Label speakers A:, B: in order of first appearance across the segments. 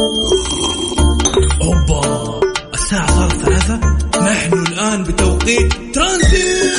A: أوبا، الساعة صارت 3. نحن الآن بتوقيت ترانزيت.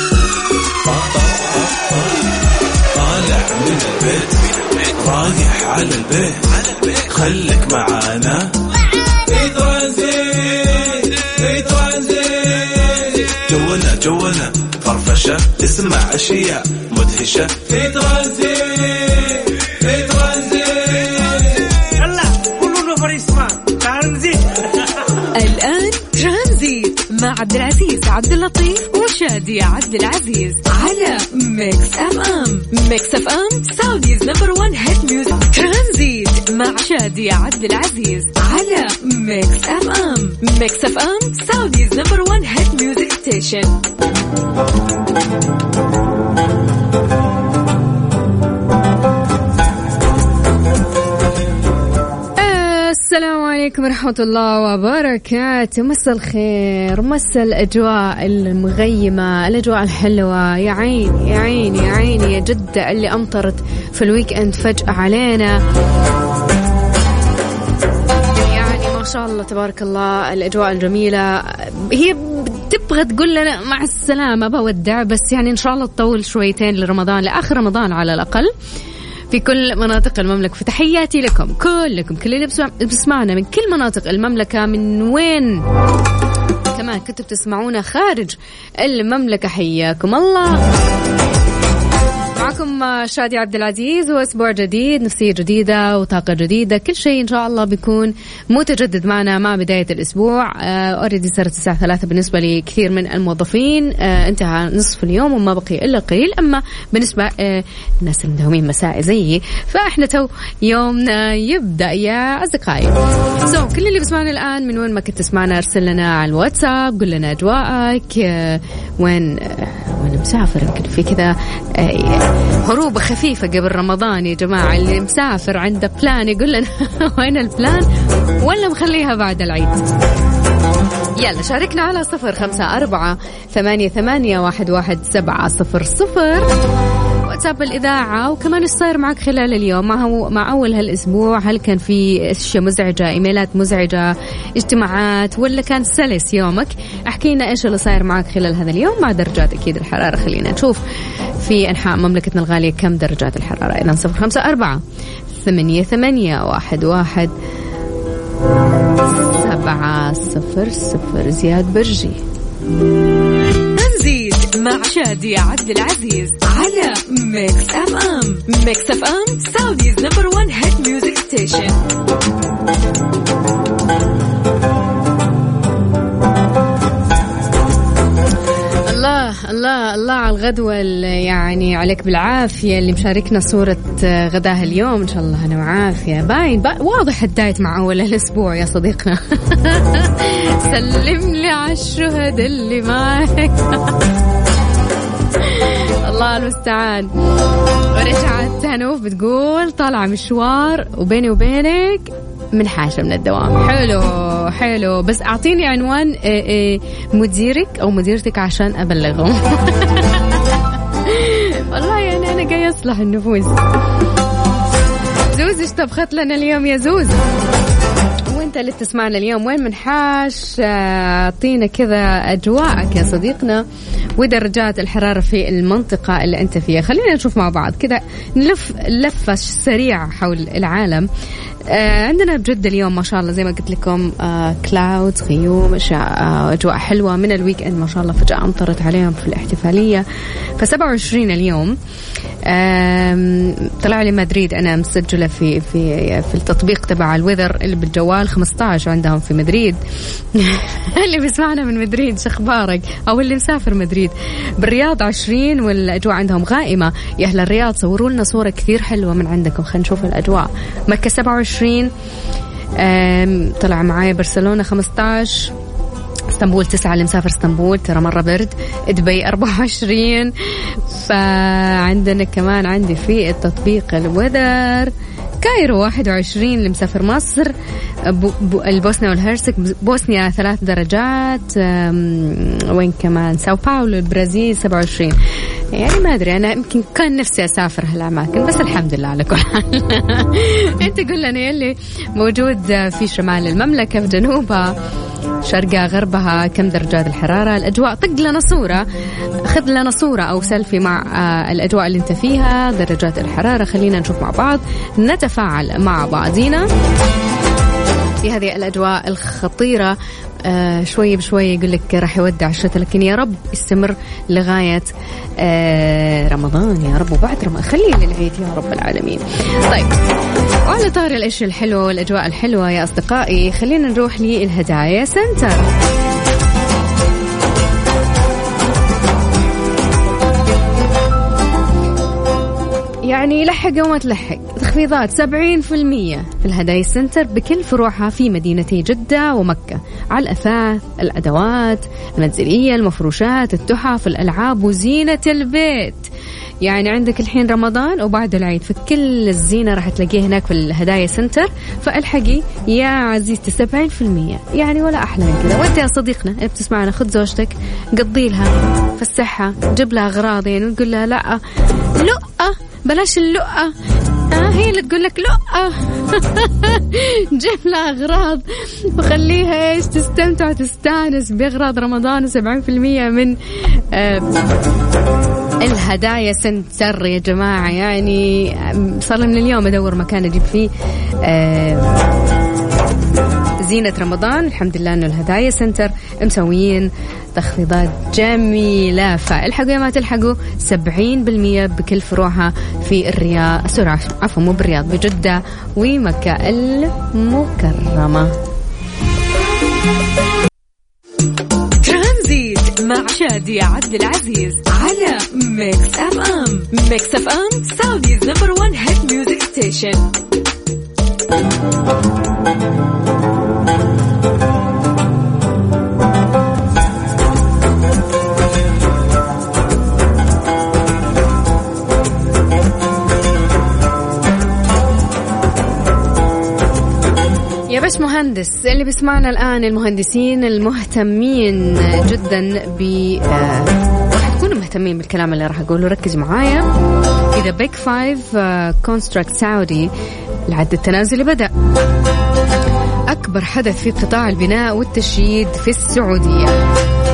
A: طالع من البيت رايح على البيت، خلك معانا في ترانزيت. في ترانزيت جونا فرفشة، تسمع أشياء مدهشة في ترانزيت. في ترانزيت
B: يلا كله نفر يسمع ترانزيت.
C: الآن ترانزيت مع عبد العزيز عبد اللطيف وشادي عبد العزيز على ميكس أف أم. ميكس أف أم سعوديز نمبر 1 هيت ميوزك. ترانزيت مع شادي عبد العزيز على ميكس أف أم. ميكس أف أم سعوديز نمبر 1 هيت ميوزك ستيشن. السلام عليكم ورحمة الله وبركاته. مساء الخير، مساء الأجواء المغيمة، الأجواء الحلوة. يا عيني يا عيني يا عيني يا جدة اللي أمطرت في الويك أند فجأة علينا. يعني ما شاء الله تبارك الله الأجواء الجميلة. هي تبغى تقول لنا مع السلامة بودع، بس يعني إن شاء الله تطول شويتين لرمضان، لآخر رمضان على الأقل في كل مناطق المملكة. فتحياتي لكم كلكم، كل اللي بسمعنا من كل مناطق المملكة. من وين كمان كنتوا بتسمعونا خارج المملكة، حياكم الله. معكم شادي عبد العزيز، وأسبوع جديد، نفسية جديدة وطاقة جديدة، كل شيء إن شاء الله بيكون متجدد معنا مع بداية الأسبوع. أوريدي صارت الساعة 3 بالنسبة لكثير من الموظفين، انتهى نصف اليوم وما بقي إلا قليل. أما بالنسبة الناس المداومين مسائي زيي، فإحنا تو يومنا يبدأ يا أصدقائي. كل اللي بسمعنا الآن من وين ما كنت تسمعنا، أرسل لنا على الواتساب، قل لنا أجواءك، وين مسافر. يمكن في كذا هروبة خفيفة قبل رمضان يا جماعة. اللي مسافر عنده بلان يقول لنا وين البلان، ولا مخليها بعد العيد. يلا شاركنا على 0548811700 واتساب الإذاعة. وكمان إيش صاير معك خلال اليوم، مع أول هالأسبوع؟ هل كان في أشياء مزعجة، إيميلات مزعجة، اجتماعات، ولا كان سلس يومك؟ احكينا إيش اللي صاير معك خلال هذا اليوم مع درجات أكيد الحرارة. خلينا نشوف في أنحاء مملكتنا الغالية كم درجات الحرارة. إذن 0548811700. زياد برجي. ترانزيت مع شادي عبد العزيز على ميكس أف أم. ميكس أف أم سعوديز نمبر 1 هيت ميوزك ستيشن. الله على الغدوة، يعني عليك بالعافية اللي مشاركنا صورة غداه اليوم. إن شاء الله أنا وعافية. باين واضح الدايت مع أول الأسبوع يا صديقنا. سلم لي على الشهداء اللي معك. الله المستعان. ورجعت هنوف بتقول طالعة مشوار وبيني وبينك من حاجة من الدوام. حلو بس أعطيني عنوان مديرك أو مديرتك عشان أبلغهم. والله يعني أنا جاي أصلح النفوس. زوز إيش طبخت لنا اليوم يا زوز؟ وانت اللي تسمعنا اليوم وين من حاش؟ أعطينا كذا أجواءك يا صديقنا ودرجات الحرارة في المنطقة اللي أنت فيها. خلينا نشوف مع بعض كذا، نلف لفة سريعة حول العالم. عندنا بجد اليوم ما شاء الله زي ما قلت لكم كلاود، غيوم، أجواء حلوة من الويك إند ما شاء الله. فجأة أمطرت عليهم في الاحتفالية. ف27 اليوم. طلع لي مدريد، أنا مسجلة في التطبيق تبع الويذر اللي بالجوال 15 عندهم في مدريد. اللي بيسمعنا من مدريد شخبارك، أو اللي مسافر مدريد. بالرياض 20 والأجواء عندهم غائمة. يا أهل الرياض صوروا لنا صورة كثير حلوة من عندكم، خلينا نشوف الأجواء. مكة 27. طلع معايا برشلونة 15. اسطنبول 9 اللي مسافر اسطنبول ترى مرة برد. دبي 24. فعندنا كمان عندي في التطبيق الويذر كايرو 21 اللي مسافر مصر. البوسنيا والهرسك بوسنيا 3 درجات. وين كمان؟ ساو باولو البرازيل 27. يعني ما أدري، أنا يمكن كان نفسي أسافر هالأماكن، بس الحمد لله على كل حال. أنت قل لنا يلي موجود في شمال المملكة، في جنوبها، شرقها، غربها، كم درجات الحرارة، الأجواء. طق لنا صورة، خذ لنا صورة أو سيلفي مع الأجواء اللي أنت فيها، درجات الحرارة. خلينا نشوف مع بعض، نتفاعل مع بعضينا في هذه الأجواء الخطيرة. شوي بشوي يقول لك راح يودع الشتاء، لكن يا رب يستمر لغاية رمضان يا رب، وبعد رمضان خليه للعيد يا رب العالمين. طيب، وعلى طار الأشياء الحلوة والأجواء الحلوة يا أصدقائي، خلينا نروح للهدايا سنتر. يعني لحق وما تلحق، تخفيضات 70% في الهدايا سنتر بكل فروعها في مدينتي جدة ومكة، على الأثاث، الأدوات المنزلية، المفروشات، التحف، الألعاب وزينة البيت. يعني عندك الحين رمضان وبعد العيد، فكل الزينة راح تلاقيه هناك في الهدايا سنتر، فالحقي يا عزيزتي 70%، يعني ولا أحلى من كذا. وانت يا صديقنا اللي بتسمعنا، خذ زوجتك قضي لها فسحها، جيب لها أغراض، يعني نقول لها لا بلاش اللقة، هي اللي تقول لك لقة. جيب لها أغراض وخليها إيش تستمتع وتستانس بأغراض رمضان. 70% من الهدايا سنتر يا جماعة. يعني صار من اليوم أدور مكان أجيب فيه زينة رمضان. الحمد لله أنه الهدايا سنتر مسويين تخفيضات جميلة، فالحقوا يا ما تلحقوا. 70% بكل فروعها في الرياض، عفوا مو بالرياض، بجدة ومكة المكرمة.
D: ترانزيت مع شادية عبد العزيز على ميكس اف ام. ميكس اف ام سعوديز نمبر 1 هيت ميوزك ستيشن.
C: يا باش مهندس اللي بيسمعنا الآن، المهندسين المهتمين جدا تكونوا مهتمين بالكلام اللي راح أقوله، ركزوا معايا. إذا بيك 5 كونستراكت سعودي، العد التنازلي بدأ، أكبر حدث في قطاع البناء والتشييد في السعودية،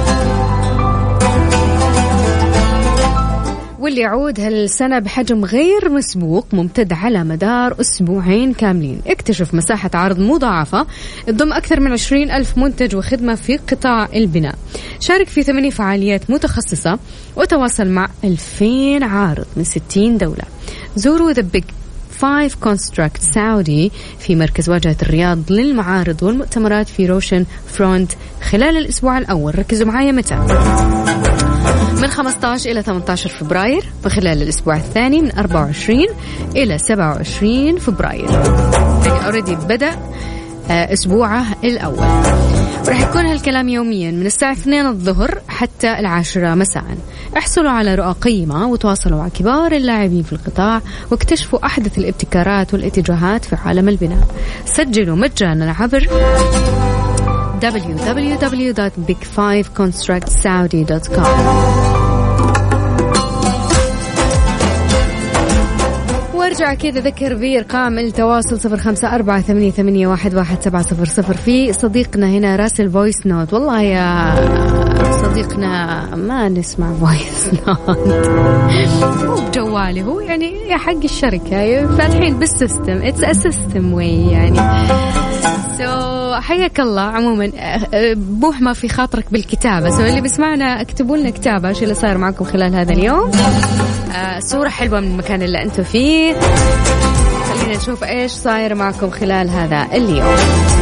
C: واللي يعود هالسنة بحجم غير مسبوق ممتد على مدار أسبوعين كاملين. اكتشف مساحة عرض مضاعفة تضم أكثر من 20,000 منتج وخدمة في قطاع البناء. شارك في 8 فعاليات متخصصة وتواصل مع 2000 عارض من 60 دولة. زوروا The Big 5 Construct Saudi في مركز واجهة الرياض للمعارض والمؤتمرات في روشن فرونت خلال الأسبوع الأول. ركزوا معايا متى؟ من 15 إلى 18 فبراير، وخلال الأسبوع الثاني من 24 إلى 27 فبراير. يعني أوريدي بدأ أسبوعه الأول. راح يكون هالكلام يوميا من الساعة 2 الظهر حتى 10 مساء. احصلوا على رؤى قيمة وتواصلوا مع كبار اللاعبين في القطاع واكتشفوا أحدث الابتكارات والاتجاهات في عالم البناء. سجلوا مجانا عبر www.big5constructsaudi.com. وارجع كذا ذكر بأرقام التواصل 0548811700. في صديقنا هنا راسل فويس نوت. والله يا صديقنا ما نسمع فويس نوت، مو بجوالي، هو يعني يا حق الشركة فاتحين بالسيستم، اتس ا سيستم واي يعني. حياك الله. عموما بوح ما في خاطرك بالكتابة، سو اللي بيسمعنا اكتبوا لنا كتابة ايش اللي صار معكم خلال هذا اليوم، صورة حلوة من المكان اللي انتم فيه، خلينا نشوف ايش صاير معكم خلال هذا اليوم.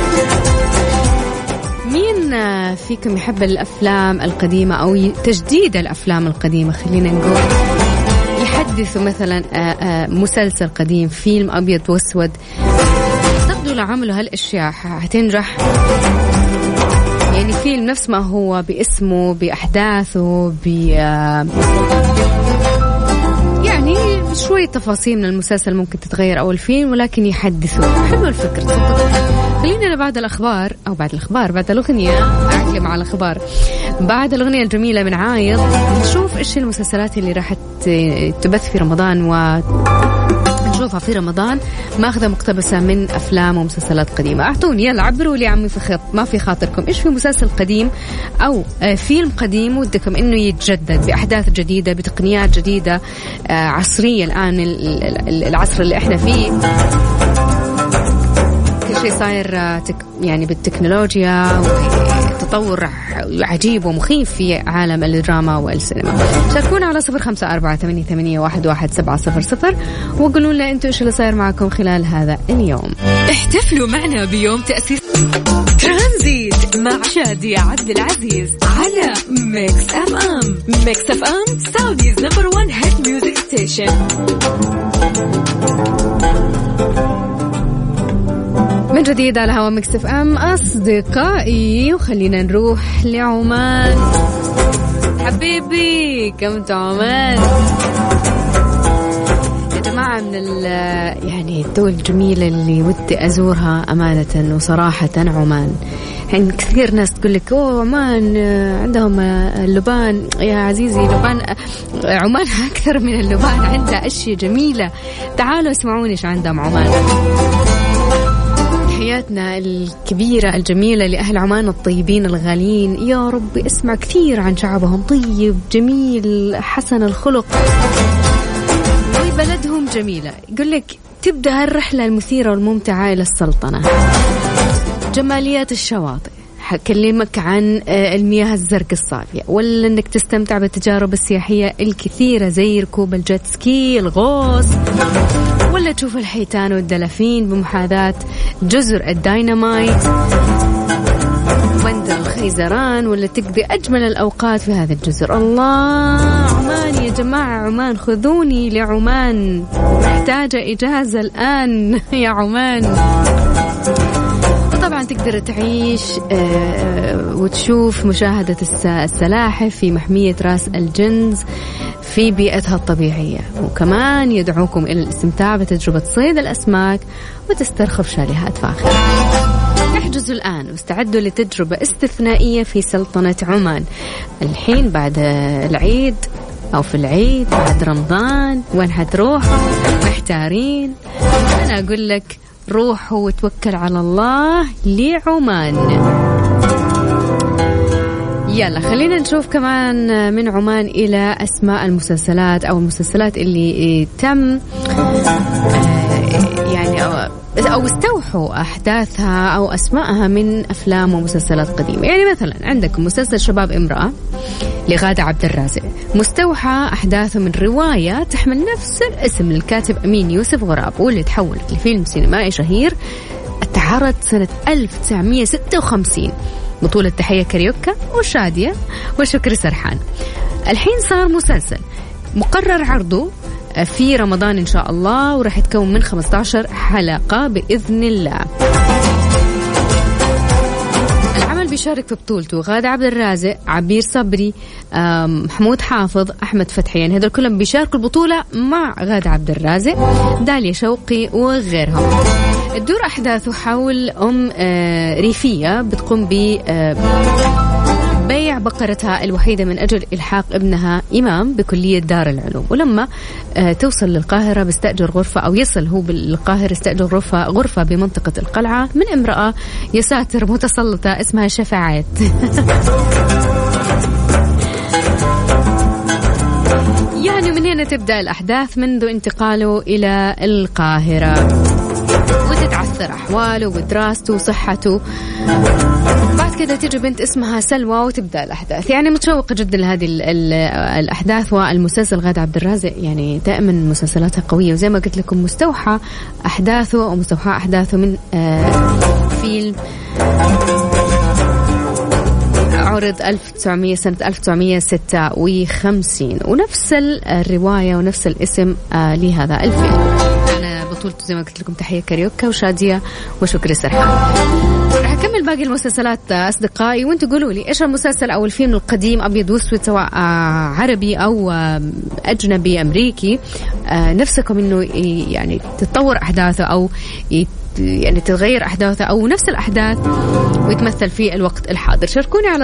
C: مين فيكم يحب الأفلام القديمة أو تجديد الأفلام القديمة؟ خلينا نقول يحدثوا مثلا مسلسل قديم، فيلم أبيض وأسود، لو عملوا هالأشياء هتنجح. يعني فيلم نفس ما هو باسمه، بأحداثه، يعني يعني شوية تفاصيل من المسلسل ممكن تتغير أو الفيلم، ولكن يحدثوا. حلو الفكرة. خلينا بعد الأخبار أو بعد الأغنية أعلم على الأخبار. بعد الأغنية الجميلة من عايض نشوف إيش المسلسلات اللي راح تبث في رمضان نشوفها في رمضان، ماخذة مقتبسة من أفلام ومسلسلات قديمة. أعطوني يلا عبروا لي عمي ما في خاطركم، إيش في مسلسل قديم أو فيلم قديم ودكم إنه يتجدد بأحداث جديدة بتقنيات جديدة عصرية الآن العصر اللي إحنا فيه كل شيء صاير يعني بالتكنولوجيا وتطور عجيب ومخيف في عالم الدراما والسينما. شاركونا على 0548811700 وقولوا لنا انتوا ايش اللي صاير معكم خلال هذا اليوم.
D: احتفلوا معنا بيوم تأسيس ترانزيت مع شادية عبد العزيز على ميكس اف ام. ميكس اف ام سعوديز نمبر 1 هيت ميوزك ستيشن.
C: من جديد على هوا ميكس اف ام أصدقائي، وخلينا نروح لعمان. حبيبي كم عمان يا جماعة، من يعني الدول الجميلة اللي ودي أزورها أمانة وصراحة عمان. يعني كثير ناس تقول لك أوه عمان عندهم اللبان. يا عزيزي عمان أكثر من اللبان، عندها أشياء جميلة. تعالوا اسمعوني إيش عندهم عمان. تحياتنا الكبيرة الجميلة لأهل عمان الطيبين الغاليين. يا رب اسمع كثير عن شعبهم، طيب جميل حسن الخلق وبلدهم جميلة. يقول لك تبدأ هالرحلة المثيرة والممتعة إلى السلطنة، جماليات الشواطئ، حكلمك عن المياه الزرق الصافية، ولا انك تستمتع بالتجارب السياحية الكثيرة زي ركوب الجيت سكي، الغوص، ولا تشوف الحيتان والدلافين بمحاذاة جزر الداينامايت، بندر الخيزران، ولا تقضي أجمل الأوقات في هذه الجزر. الله عمان يا جماعة، عمان خذوني لعمان، محتاجة إجازة الآن يا عمان. طبعا تقدر تعيش وتشوف مشاهدة السلاحف في محمية راس الجنز في بيئتها الطبيعية، وكمان يدعوكم إلى الاستمتاع بتجربة صيد الأسماك وتسترخف شاليهات فاخرة. احجزوا الآن واستعدوا لتجربة استثنائية في سلطنة عمان. الحين بعد العيد أو في العيد بعد رمضان وين حتروحوا محتارين؟ أنا أقول لك روحوا وتوكل على الله لعمان. يلا خلينا نشوف كمان من عمان إلى أسماء المسلسلات أو المسلسلات اللي تم يعني أو استوحوا أحداثها أو أسماءها من أفلام ومسلسلات قديمة. يعني مثلا عندكم مسلسل شباب امرأة لغادة عبد الرازق، مستوحى أحداثه من رواية تحمل نفس الاسم للكاتب أمين يوسف غراب، واللي تحولت لفيلم سينمائي شهير اتعرض سنة 1956 بطولة تحية كاريوكا وشادية وشكري سرحان. الحين صار مسلسل مقرر عرضه في رمضان إن شاء الله، وراح يتكون من 15 حلقة بإذن الله. العمل بيشارك في بطولته غادة عبد الرازق، عبير صبري، محمود حافظ، أحمد فتحي، يعني هذول كلهم بيشاركوا البطولة مع غادة عبد الرازق، داليا شوقي وغيرهم. تدور أحداثه حول ريفية بتقوم بيع بقرتها الوحيدة من أجل إلحاق ابنها إمام بكلية دار العلوم، ولما توصل للقاهرة بيستأجر غرفة، أو يصل هو بالقاهرة يستأجر غرفة بمنطقة القلعة من امرأة يا ساتر متسلطة اسمها شفاعات. يعني من هنا تبدأ الأحداث منذ انتقاله إلى القاهرة، وتتعثر أحواله ودراسته وصحته. بعد كده تيجي بنت اسمها سلوى وتبدأ الأحداث. يعني متشوقة جدا لهذه الأحداث. والمسلسل غادة عبد الرازق يعني دائما مسلسلاتها قوية، وزي ما قلت لكم مستوحى أحداثه أو مستوحى أحداثه من فيلم عرض سنة 1956، ونفس الرواية ونفس الاسم لهذا الفيلم. أنا بطولته زي ما قلت لكم تحية كاريوكا وشادية وشكري سرحان. حكمل باقي المسلسلات أصدقائي، وانتوا قولوا لي إيش المسلسل أو الفيلم القديم أبيض وأسود سواء عربي أو أجنبي أمريكي نفسكم إنه يعني تتطور أحداثه أو يعني تتغير أحداثه أو نفس الأحداث ويتمثل في الوقت الحاضر. شاركوني على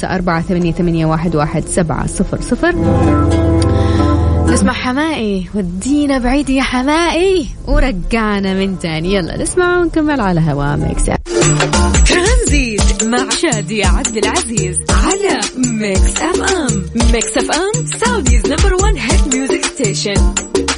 C: 0548811700. نسمع حمائي ودينا بعيد يا حمائي ورجعنا من تاني. يلا نسمع ونكمل على هوا ميكس
D: ترانزيت مع شادية عبد العزيز على ميكس اف ام. ميكس اف ام سعوديز نمبر 1 هيت ميوزك ستيشن.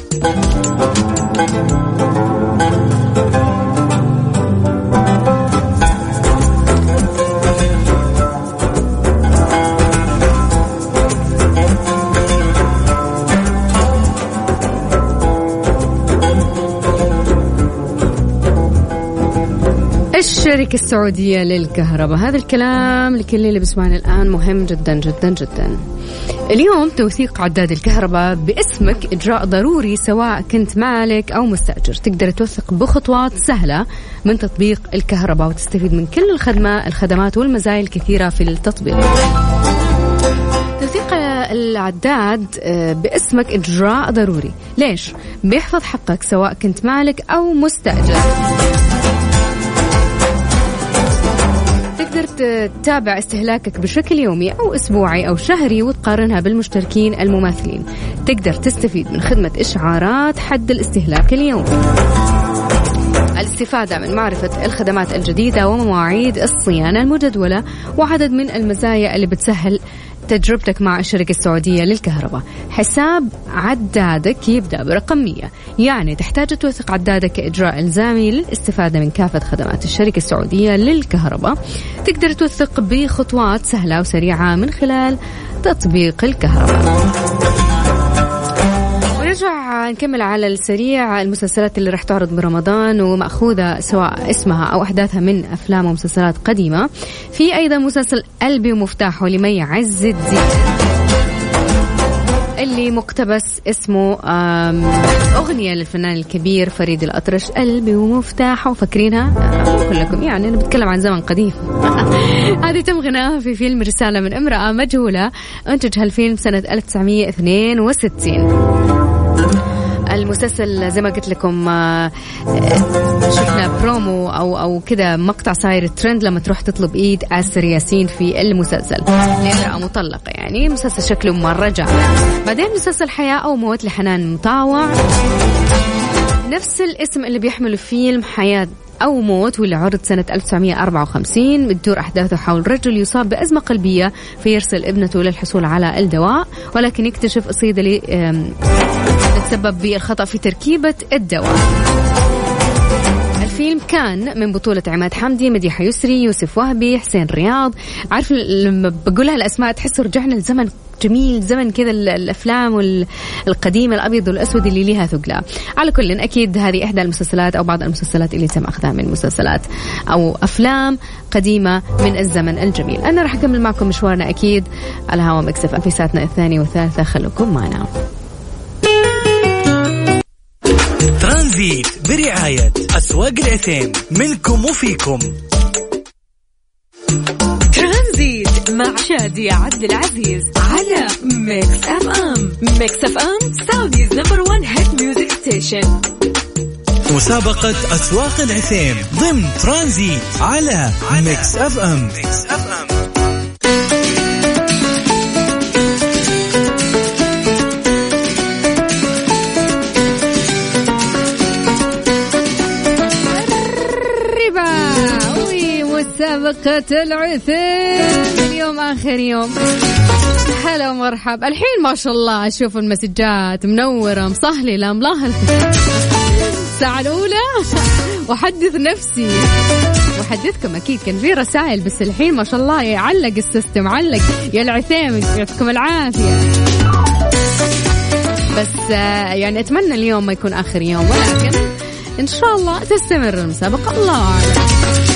C: الشركة السعودية للكهرباء. هذا الكلام لكل اللي بيسمعنا الآن مهم جدا جدا جدا. اليوم توثيق عداد الكهرباء باسمك إجراء ضروري سواء كنت مالك أو مستأجر. تقدر توثق بخطوات سهلة من تطبيق الكهرباء وتستفيد من كل الخدمات والمزايا الكثيرة في التطبيق. توثيق العداد باسمك إجراء ضروري. ليش؟ بيحفظ حقك سواء كنت مالك أو مستأجر. تقدر تتابع استهلاكك بشكل يومي أو أسبوعي أو شهري وتقارنها بالمشتركين المماثلين. تقدر تستفيد من خدمة إشعارات حد الاستهلاك اليومي. الاستفادة من معرفة الخدمات الجديدة ومواعيد الصيانة المجدولة وعدد من المزايا اللي بتسهل تجربتك مع الشركة السعودية للكهرباء. حساب عدادك يبدأ برقم 100، يعني تحتاج توثق عدادك كإجراء إلزامي للاستفادة من كافة خدمات الشركة السعودية للكهرباء. تقدر توثق بخطوات سهلة وسريعة من خلال تطبيق الكهرباء. ونرجع نكمل على السريع المسلسلات اللي راح تعرض برمضان ومأخوذة سواء اسمها أو أحداثها من أفلام ومسلسلات قديمة. في أيضا مسلسل قلبي ومفتاحه لمي عز الدين اللي مقتبس اسمه أغنية للفنان الكبير فريد الأطرش. قلبي ومفتاحه، فاكرينها كلكم؟ يعني أنا بتكلم عن زمن قديم. هذه تم غناها في فيلم رسالة من امرأة مجهولة أنتج هالفيلم سنة 1962. المسلسل زي ما قلت لكم شفنا برومو أو كذا مقطع صاير ترند لما تروح تطلب إيد آسر ياسين في المسلسل لامرأة مطلقة. يعني مسلسل شكله مرة جامد. بعدين مسلسل حياة أو موت لحنان مطاوع، نفس الاسم اللي بيحمله فيلم حياة أو موت واللي عرض سنة 1954. بتدور أحداثه حول رجل يصاب بأزمة قلبية فيرسل ابنته للحصول على الدواء، ولكن يكتشف الصيدلي تسبب بالخطأ في تركيبة الدواء. الفيلم كان من بطولة عماد حمدي، مديحة يسري، يوسف وهبي، حسين رياض. عارف لما بقولها الأسماء تحس رجعنا لزمن جميل، زمن كذا الأفلام القديمة الأبيض والأسود اللي ليها ثقلة. على كل أكيد هذه إحدى المسلسلات أو بعض المسلسلات اللي تم أخذها من مسلسلات أو أفلام قديمة من الزمن الجميل. أنا راح أكمل معكم مشوارنا أكيد على هوا ميكس اف ام في ساعتنا الثانية والثالثة. خلوكم معنا.
A: ترانزيت برعاية أسواق العثيم، منكم وفيكم.
D: ترانزيت مع شادية عبد العزيز على ميكس اف ام. ميكس اف ام سعوديز نمبر 1 هيت ميوزك ستيشن.
A: مسابقة أسواق العثيم ضمن ترانزيت على ميكس اف ام.
C: مسابقة العثيم اليوم آخر يوم. هلا ومرحب. الحين ما شاء الله أشوف المسجات منورة مصهللة ملاهلة الساعة الأولى وحدث نفسي وحدثكم. أكيد كان في رسائل بس الحين ما شاء الله يعلق السيستم، علق يا العثيم يعطيكم العافية. بس يعني أتمنى اليوم ما يكون آخر يوم، ولكن إن شاء الله تستمر المسابقة. الله أعلم.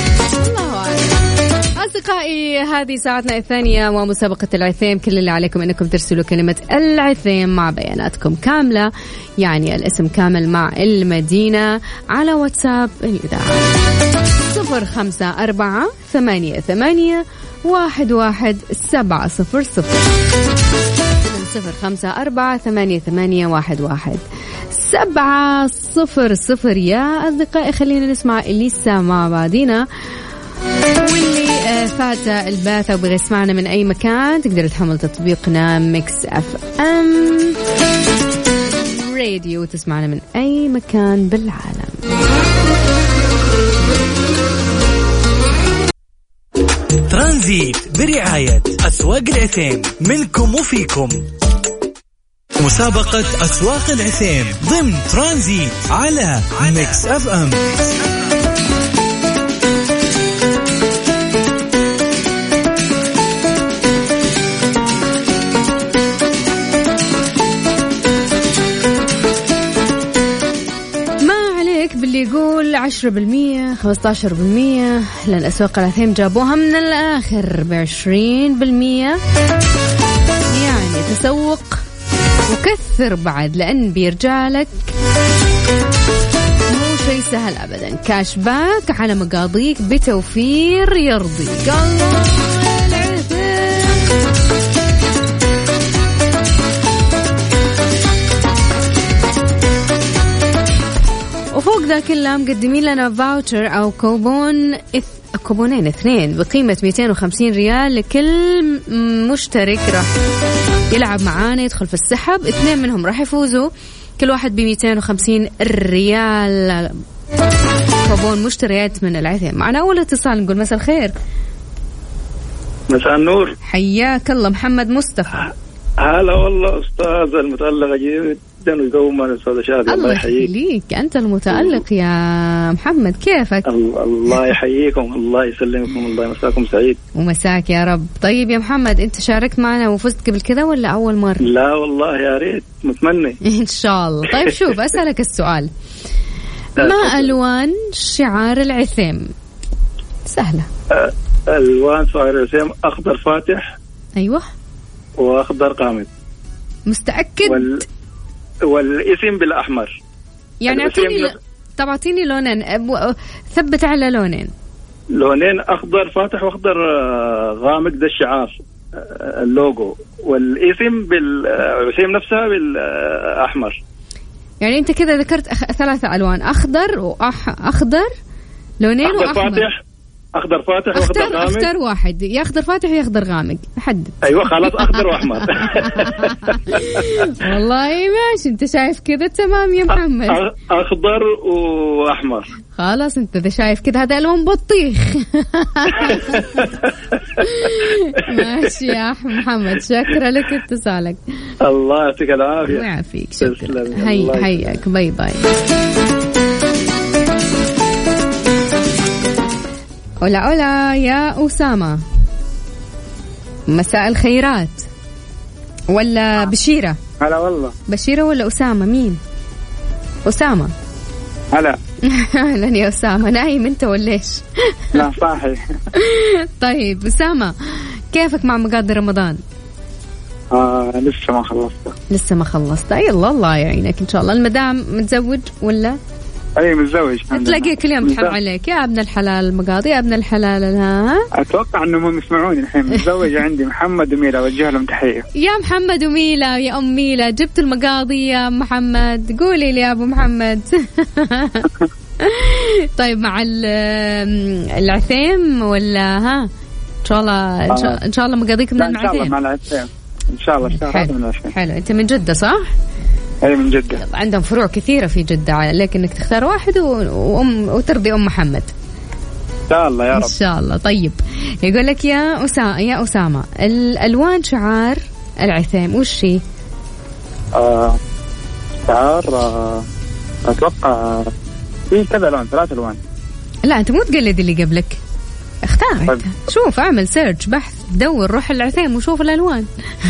C: أصدقائي هذه ساعتنا الثانية ومسابقة العثيم. كل اللي عليكم أنكم ترسلوا كلمة العثيم مع بياناتكم كاملة، يعني الاسم كامل مع المدينة، على واتساب الإذاعة 0548811700 0548811700 يا أصدقائي. خلينا نسمع إليسا مع بعضينا. واللي فات الباث أو بغي يسمعنا من أي مكان تقدر تحمل تطبيقنا ميكس اف ام راديو وتسمعنا من أي مكان بالعالم.
A: ترانزيت برعاية أسواق العثيم، منكم وفيكم. مسابقة أسواق العثيم ضمن ترانزيت على ميكس اف ام.
C: يقول 10% 15%، لأن أسواق العثيم جابوها من الآخر ب20%. يعني تسوق وكثر بعد، لأن بيرجالك مو شيء سهل أبدا. كاش باك على مقاضيك بتوفير يرضيك. الله وفوق ذا كله مقدمين لنا فاوتشر أو كوبونين 2 بقيمة 250 ريال لكل مشترك راح يلعب معانا يدخل في السحب. 2 منهم راح يفوزوا كل واحد ب250 ريال كوبون مشتريات من العثيم. معنا أول اتصال، نقول مساء الخير.
E: مساء النور،
C: حياك الله. محمد مصطفى.
E: هلا والله أستاذ المتألق جدا ويقوم من أستاذ شادي. الله يحييك.
C: أنت المتألق يا محمد، كيفك؟
E: الله يحييكم، الله يسلمكم، الله يمساكم سعيد.
C: ومساك يا رب. طيب يا محمد، أنت شاركت معنا وفزت قبل كذا ولا أول مرة؟
E: لا والله يا ريت، متمنى
C: إن شاء الله. طيب شوف أسألك السؤال. ما ألوان شعار العثيم؟ سهلة.
E: ألوان شعار العثيم أخضر فاتح.
C: أيوة.
E: وأخضر غامق.
C: مستأكد؟
E: والاسم بالأحمر.
C: يعني أعطيني لونين، ثبت على لونين.
E: أخضر فاتح وأخضر غامق، ده الشعار اللوجو، والاسم بالعثيم نفسها بالأحمر.
C: يعني أنت كده ذكرت 3 ألوان، أخضر وأخضر لونين وأحمر.
E: أخضر فاتح وأخضر غامق.
C: اختار واحد، يا أخضر فاتح يا أخضر غامق، حدد.
E: أيوة خلاص، أخضر وأحمر.
C: والله ماشي، أنت شايف كذا تمام يا محمد.
E: أخضر وأحمر.
C: خلاص أنت إذا شايف كذا هذا ألوان بطيخ. ماشي يا محمد، شكرا لك اتصالك.
E: الله يعطيك العافية
C: ويعافيك. شكرا. هياك، باي باي. أولا يا أسامة، مساء الخيرات. ولا بشيرة؟
E: هلا والله.
C: بشيرة ولا أسامة؟ مين؟ أسامة.
E: هلا.
C: أهلا يا أسامة، نايم أنت ولا إيش؟
E: لا صاحي.
C: طيب أسامة، كيفك مع مقاضي رمضان؟ لسه ما خلصت. يلا الله يعينك إن شاء الله. المدام متزوج ولا؟
E: أي متزوج.
C: تلاقيه كل يوم تحن عليك يا ابن الحلال المقاضي، يا ابن الحلال. ها
E: أتوقع أنهم يسمعوني الحين. متزوج عندي محمد وميلا، وجه لهم تحية.
C: يا محمد وميلا، يا أم ميلا، جبت المقاضي يا محمد؟ قولي لي يا أبو محمد. طيب مع العثيم ولا ها؟ إن شاء الله إن شاء الله مقاضيك من العثيم.
E: إن شاء الله مع العثيم إن شاء الله.
C: حلو. أنت من جدة صح؟
E: أي من جدة.
C: عندهم فروع كثيرة في جدة، عليك إنك تختار واحد وترضي أم محمد.
E: إن شاء الله يا رب.
C: إن شاء الله. طيب يقول لك يا أسامة، الألوان شعار العثيم وش هي؟
E: شعار أتوقع في كذا لون، 3 ألوان.
C: لا أنت مو تقلد اللي قبلك، اختار. طيب. شوف، اعمل سيرش، بحث، دور، روح العثيم وشوف الألوان.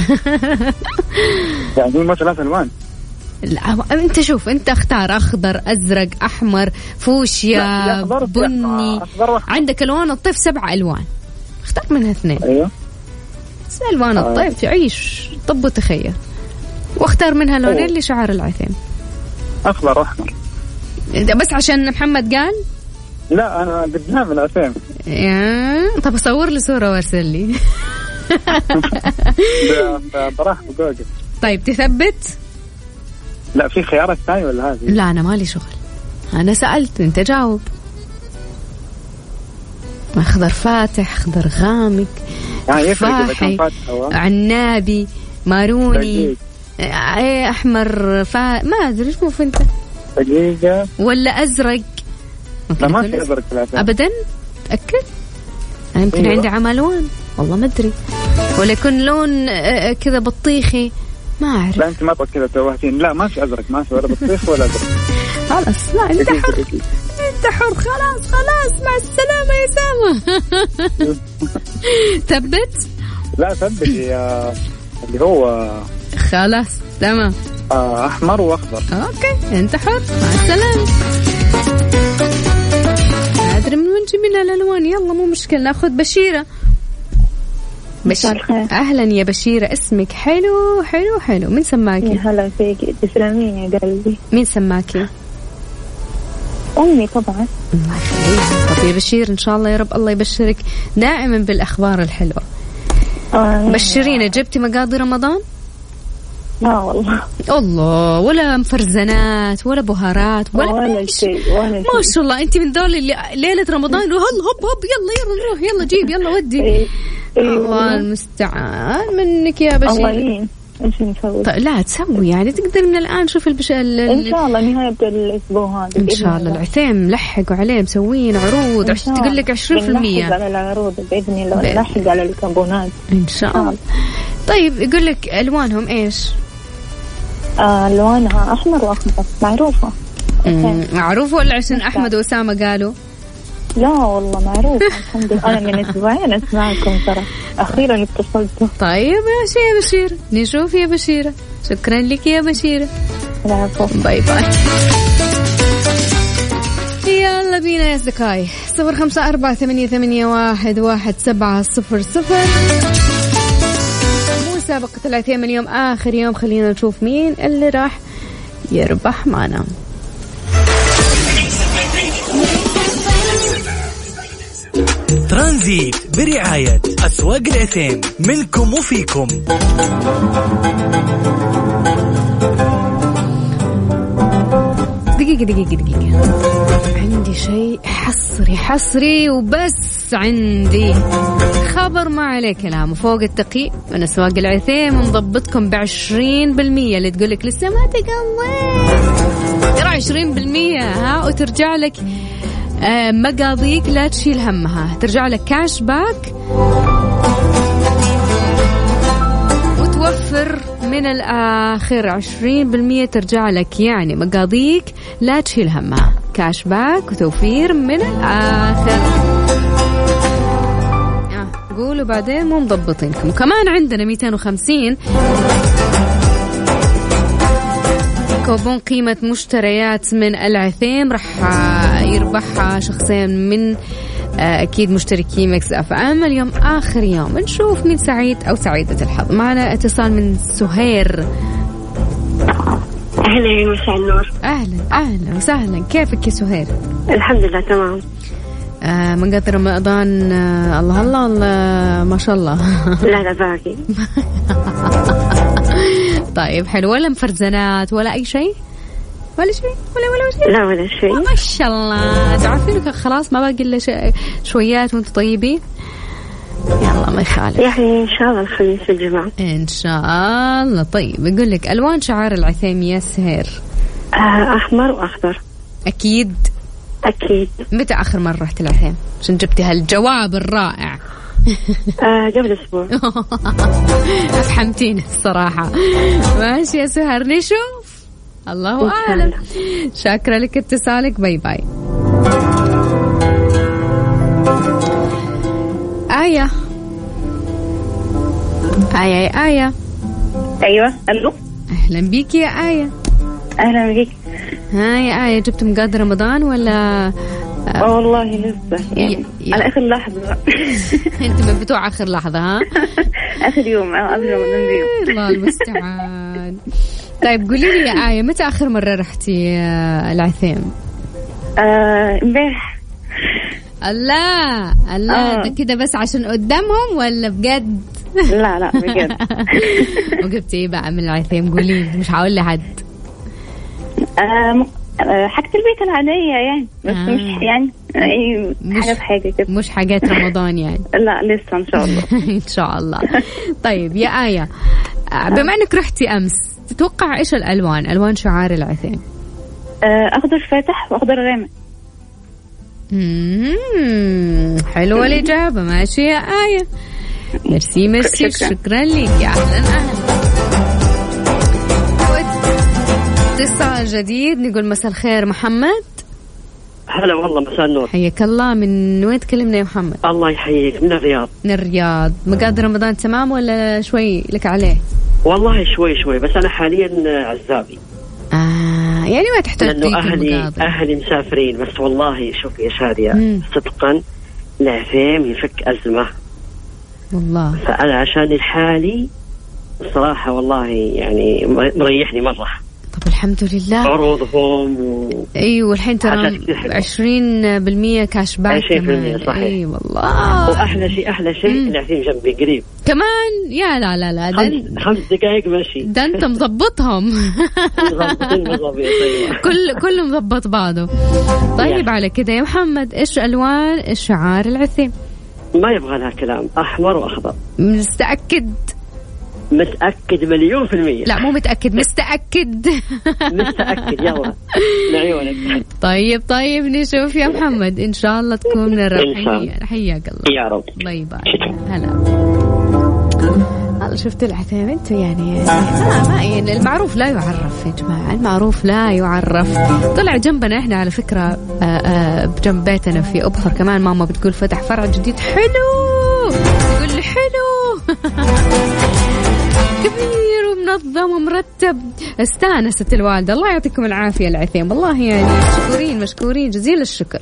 E: يعني ما 3 ألوان.
C: لا انت شوف، انت اختار اخضر، ازرق، احمر، فوشيا، بني. عندك الوان الطيف 7 الوان، اختار منها 2.
E: ايوه
C: الوان الطيف عيش طب وتخيل، واختار منها لونين لشعار العثيم.
E: اخضر واحمر.
C: انت بس عشان محمد قال
E: لا أنا بدنا من العثيم.
C: طب أصور لي صورة وارسل لي.
E: براح بجوجل.
C: طيب تثبت؟
E: لا في خيارات ثانية ولا هذه؟
C: لا أنا مالي شغل، أنا سألت أنت جاوب. أخضر فاتح، أخضر غامق،
E: يعني
C: فاحي، عنابي، ماروني، أحمر ما أدري إيش موف أنت.
E: دقيقة.
C: ولا أزرق؟
E: لا ما في أزرق
C: أبدا. تأكد؟ أنا يمكن عندي عملوان والله ما أدري، ولا يكون لون كذا بطيخي ما أعرف.
E: لا أنت ما كذا توهتين. لا ما في أزرق، ما في ولا بطيخ ولا أزرق.
C: خلاص لا أنت حر، أنت حر. خلاص مع السلامة يا سامة. ثبت؟
E: لا ثبت يا اللي هو
C: خلاص تمام.
E: أحمر وأخضر.
C: أوكي أنت حر، مع السلامة. أدري من وين جبنا الألوان. يلا مو مشكلة، ناخذ بشيرة. أهلا يا بشيرة، اسمك حلو حلو حلو. مين سماكي؟
F: هلا فيك، تسلمين يا قلبي.
C: مين سماكي؟
F: أمي طبعا.
C: الله يخليك. طب يا بشير إن شاء الله يا رب الله يبشرك دائما بالأخبار الحلوة. بشرينا، جبتي مقاضي رمضان؟
F: لا والله.
C: الله، ولا مفرزنات ولا بهارات
F: ولا شيء.
C: ما شاء الله أنت من دول اللي ليلة رمضان هل هب يلا نروح، يلا جيب، يلا ودي. الله المستعان منك يا بشير.
F: الله يعين. إيش نسوي؟
C: طيب لا تسوي يعني، تقدر من الآن شوف
F: إن شاء الله نهاية الأسبوع هذا
C: إن شاء الله. العثيم لحقوا عليه، مسوين عروض تقول لك 20%.
F: على العروض بإذن الله، نلحق على الكابونات
C: إن شاء الله. طيب يقول لك ألوانهم إيش؟
F: ألوانها أحمر وأخضر، معروفة.
C: معروفة ولا عشان أحمد وأسامة قالوا؟
F: لا والله معروفة. الحمد لله، أنا من أسبوعين أسمعكم ترى، أخيرا اتصلتوا.
C: طيب ماشي يا بشير، نشوف يا بشيرة. شكرا لك يا بشيرة.
F: العفو.
C: باي باي. يلا بينا يا أصدقائي. 0548811700. مسابقة العثيم اليوم آخر يوم، خلينا نشوف مين اللي راح يربح معنا.
A: ترانزيت برعاية أسواق العثيم، منكم وفيكم.
C: دقيقة عندي شيء حصري وبس. عندي خبر ما عليه كلام، فوق التقييم من أسواق العثيم مضبطكم ب20%. اللي تقولك لسه ما تقويت، ترى 20% ها، وترجع لك مقاضيك لا تشيل همها، ترجع لك كاش باك وتوفر من الآخر 20% ترجع لك، يعني مقاضيك لا تشيل همها، كاش باك وتوفير من الآخر. قولوا بعدين مو مضبطينكم. وكمان عندنا 250 كوبون قيمة مشتريات من العثيم راح يربحها شخصين من أكيد مشتركي ميكس أف أم. اليوم آخر يوم، نشوف مين سعيد أو سعيدة الحظ. معنا اتصال من سهير.
G: أهلا مساء النور.
C: أهلا وسهلا، كيفك يا سهير؟
G: الحمد لله تمام.
C: من قدر رمضان الله ما شاء الله.
G: لا باقي.
C: طيب حلو، ولا مفرزنات ولا أي شيء؟ ولا شيء ولا
G: لا ولا شيء.
C: ما شاء الله، تعرفين خلاص ما باقي إلا شويات وانتم طيبين. يلا ما يخالف،
G: يعني إن شاء الله الخميس الجمعة
C: إن شاء الله. طيب يقول لك ألوان شعار العثيم يا سهير؟
G: أحمر وأخضر.
C: أكيد. متى آخر مرة رحت العثيم عشان جبتي هالجواب الرائع؟
G: قبل أسبوع.
C: أفحمتيني الصراحة. ماشي يا سهر، نشوف، الله أعلم. شاكرة لك اتصالك، باي باي. آية.
F: أيوة ألو.
C: أهلا بيك يا آية.
F: أهلا بيك.
C: ها يا آية، جبت مقاضي رمضان ولا؟
F: والله لسه يعني على آخر لحظة.
C: أنت من بتوع آخر لحظة ها؟
F: آخر يوم قبل رمضان بيوم.
C: الله المستعان. طيب قولي لي يا آية، متى آخر مرة رحتي العثيم؟
F: امبارح.
C: الله ده كده بس عشان قدامهم ولا بجد؟
F: لا بجد.
C: وجبتي ايه بقى من العثيم؟ قولي، مش هقول لحد.
F: حاجة البيت العادية يعني، بس مش يعني حاجة كده،
C: مش حاجات رمضان يعني.
F: لا لسه إن شاء الله.
C: إن شاء الله. طيب يا آية، بما أنك رحتي أمس، تتوقع إيش ألوان شعار العثيم؟
F: أخضر فاتح وأخضر غامق.
C: حلوة الإجابة، ماشي يا آية. ميرسي شكرا لك، يا أهلا. اتصال جديد، نقول مساء الخير محمد.
H: هلا والله، مساء النور.
C: حياك الله. من وين تكلمنا يا محمد؟
H: الله يحييك، من الرياض.
C: من الرياض. مقدر رمضان تمام ولا شوي لك عليه؟
H: والله شوي بس أنا حاليا عزابي.
C: يعني ما تحتاج،
H: لأنه أهلي مسافرين. بس والله شوف يا شادية، صدقا العثيم يفك أزمة
C: والله.
H: فأنا عشان الحالي الصراحة والله يعني مريحني مرة.
C: طب الحمد لله.
H: عروضهم
C: ايوه الحين ترى 20% كاش باك.
H: 20% صحيح.
C: اي والله.
H: واحلى شيء العثيم جنبي قريب
C: كمان. يا لا
H: 5 دقائق ماشي.
C: ده انت مضبطهم. كله مضبط بعضه. طيب على كده يا محمد، ايش الوان الشعار العثيم؟
H: ما يبغى لها كلام، احمر واخضر.
C: متأكد
H: 1,000,000%.
C: لا مو متأكد، مستأكد.
H: يلا لعيونك.
C: طيب نشوف يا محمد، إن شاء الله تكون من الرحية. حياك الله
H: يا رب.
C: طيب هلا. والله شفت العثيم انتوا يعني ما يعني المعروف لا يعرف يا جماعة، المعروف لا يعرف. طلع جنبنا احنا على فكرة، بجنب بيتنا في أبخر كمان، ماما بتقول فتح فرع جديد حلو، تقول لي حلو. كبير ومنظم ومرتب. استانست الوالدة، الله يعطيكم العافية العثيم، والله يعني مشكورين جزيل الشكر.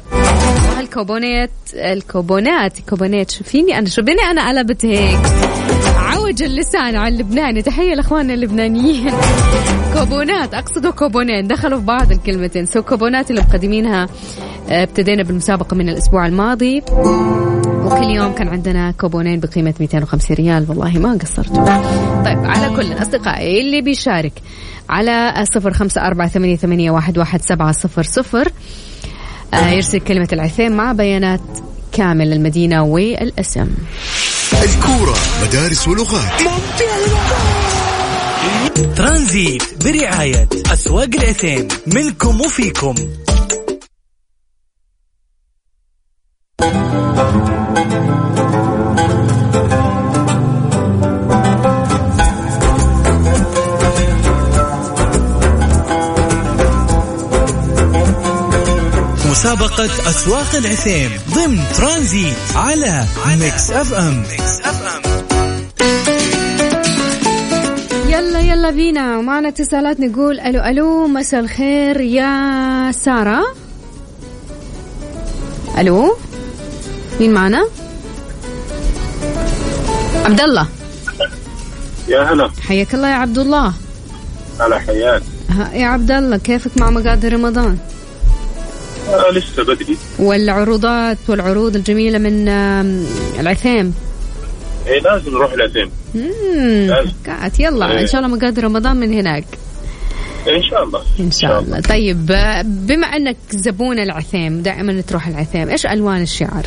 C: الكوبونات شوفيني أنا، شوفيني أنا قلبت هيك عوج اللسان على اللبناني. تحية لأخواننا اللبنانيين. كوبونات، أقصده كوبونين دخلوا في بعض الكلمتين. كوبونات اللي مقدمينها، ابتدينا بالمسابقة من الأسبوع الماضي، وكل يوم كان عندنا كوبونين بقيمة 250 ريال. والله ما قصرتوا. طيب على كل أصدقائي اللي بيشارك على 0548811700 يرسل كلمة العثيم مع بيانات كامل المدينة والاسم.
I: الكورة، مدارس ولغات.
A: ترانزيت برعاية أسواق العثيم، منكم وفيكم. مسابقة أسواق العثيم ضمن ترانزيت على ميكس اف ام.
C: يلا بينا، ومعنا اتصالات. نقول الو مساء الخير يا سارة. الو، مين معنا؟ عبد الله.
J: يا هلا.
C: حياك الله يا عبد الله.
J: هلا حياك
C: يا عبد الله، كيفك مع مقادير رمضان؟
J: لسه بدري.
C: والعروضات والعروض الجميلة من العثيم.
J: ايه لازم نروح العثيم.
C: كات يلا. ان شاء الله مقادير رمضان من هناك. ان شاء الله. طيب بما انك زبون العثيم دائما تروح العثيم، ايش الوان الشعار؟